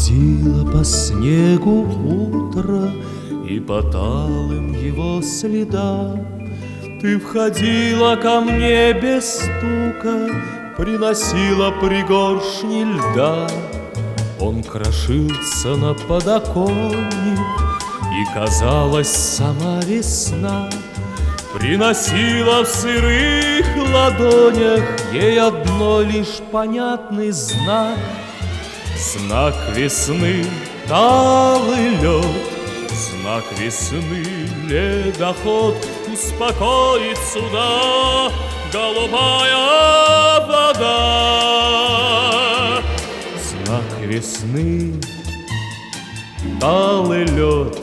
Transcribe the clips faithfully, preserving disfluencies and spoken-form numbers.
Ходило по снегу утро, и по талым его следам ты входила ко мне без стука, приносила пригоршни льда. Он крошился на подоконник, и, казалось, сама весна приносила в сырых ладонях ей одно лишь понятный знак. Знак весны — талый лед, знак весны — ледоход. Успокоит суда голубая вода. Знак весны — талый лед.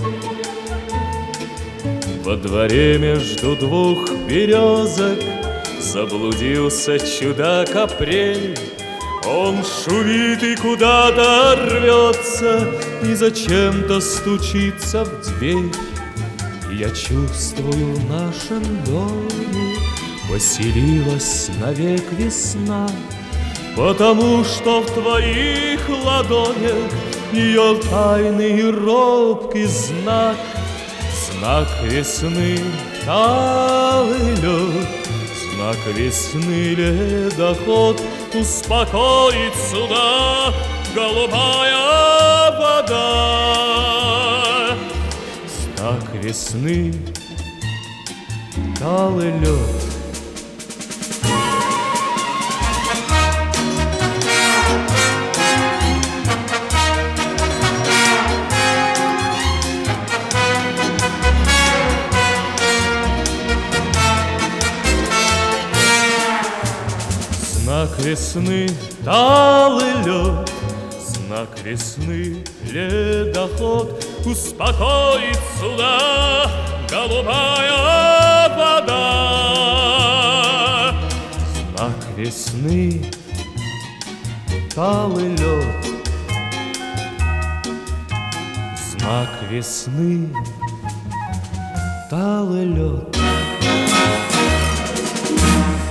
Во дворе между двух березок заблудился чудак апрель. Он шумит и куда-то рвется, и зачем-то стучится в дверь. Я чувствую, в нашем доме поселилась навек весна, потому что в твоих ладонях ее тайный и робкий знак. Знак весны — талый лед, знак весны — ледоход. Успокоит суда голубая вода. Знак весны — талый лед. Знак весны — талый лед, знак весны — ледоход. Успокоит суда голубая вода. Знак весны — талый лед, знак весны — талый лед.